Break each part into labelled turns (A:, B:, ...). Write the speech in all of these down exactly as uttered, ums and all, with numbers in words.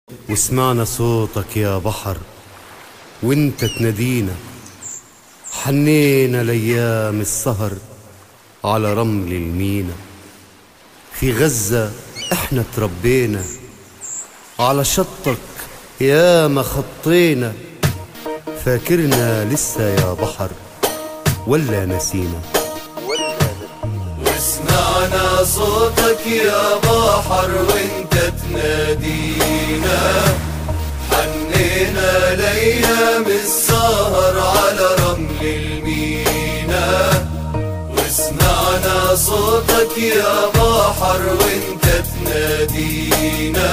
A: وسمعنا صوتك يا بحر وانت تنادينا، حنينا لأيام السهر على رمل المينا. في غزة احنا تربينا، على شطك ياما خطينا. فاكرنا لسه يا بحر ولا نسينا؟
B: وسمعنا صوتك يا بحر وانت تنادينا، حنينا لأيام السهر على رمل المينا. وسمعنا صوتك يا بحر وانت تنادينا،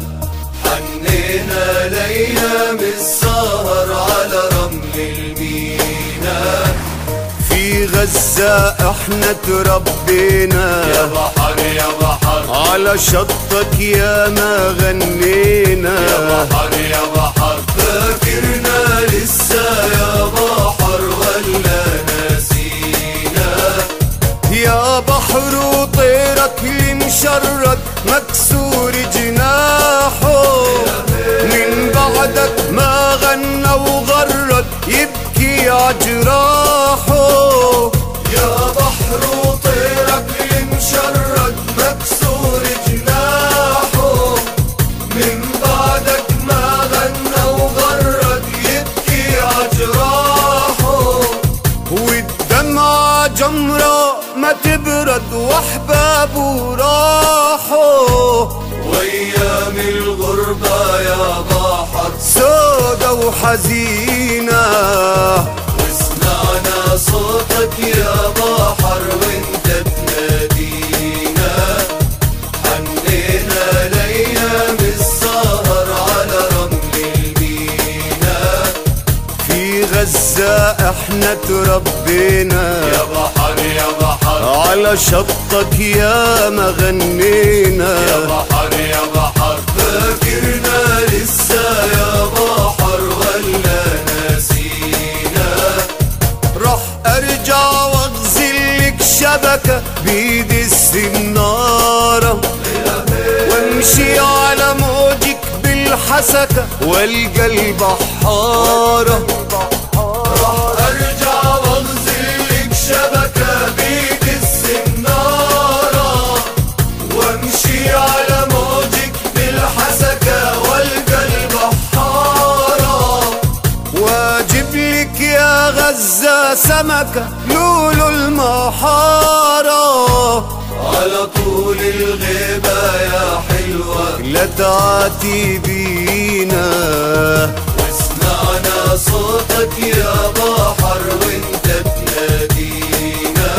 B: حنينا لأيام السهر على رمل المينا.
A: في غزة احنا تربينا
B: يا بحر يا بحر،
A: على شطك ياما غنينا.
B: يا بحر يا بحر، فاكرنا لسه يا بحر ولا نسينا؟
A: يا بحر وطيرك المشرد مكسور جناحه، من بعدك ما غنى وغرد يبكي عجراحه.
B: يا بحر وطيرك المشرد مكسور جناحه، من بعدك ما غنى وغرد يبكي عجراحه.
A: والدمعة جمرة ما تبرد واحبابه راحوا،
B: وايام الغربة يا بحر
A: سودا وحزينة.
B: وسمعنا صوتك يا بحر وانت تنادينا، حنينا لأيام السهر على رمل المينا.
A: في غزة احنا تربينا،
B: يا بحر يا بحر،
A: على شطك ياما غنينا.
B: يا بحر يا بحر، فاكرنا لسه يا بحر ولا نسينا؟
A: راح ارجع واغزلك شبكة بيد السنارة، وامشي على موجك بالحسكة والقى البحارة.
B: راح ارجع واغزلك شبكة بيد السنارة، وامشي على موجك بالحسكة والقى البحارة.
A: واجيب لك يا غزة سمكة لولو المحارة،
B: على طول الغيبة يا حلوة
A: لا تعاتي بينا.
B: وسمعنا صوتك يا بحر وانت تنادينا،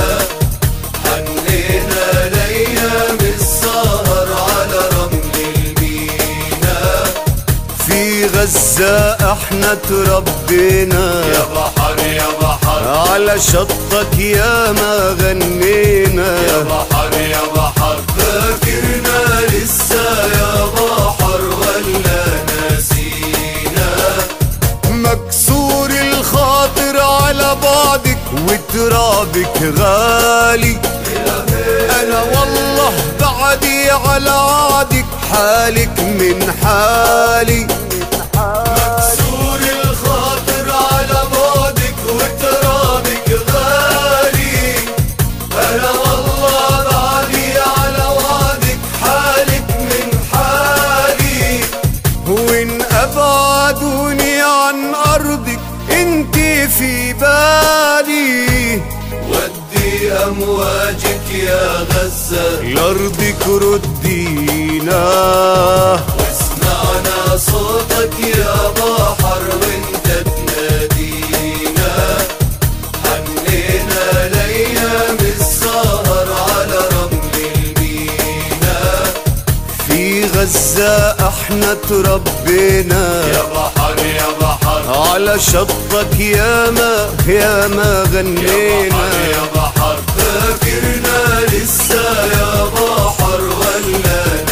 B: حنينا لأيام السهر على رمل المينا.
A: في غزة احنا تربينا،
B: يا بحر يا بحر،
A: على شطك ياما غنينا.
B: يا بحر يا بحر، فاكرنا لسه يا بحر ولا نسينا؟
A: مكسور الخاطر على بعدك وترابك غالي، انا والله بعدي على عادك حالك من حالي.
B: مكسور الخاطر على بعدك وترابك غالي، انا والله بعدي على وعدك حالك من حالي.
A: وان ابعدوني عن ارضك انتي في بالي،
B: ودي امواجك يا غزة
A: لارضك ردينا.
B: واسمعنا صوتك يا بحر وانت تنادينا، حنينا لأيام السهر على رمل المينا.
A: في غزة احنا تربينا،
B: يا بحر يا بحر،
A: على شطك ياما ياما
B: يا
A: غنينا.
B: بحر يا بحر، فاكرنا لسه يا بحر ولا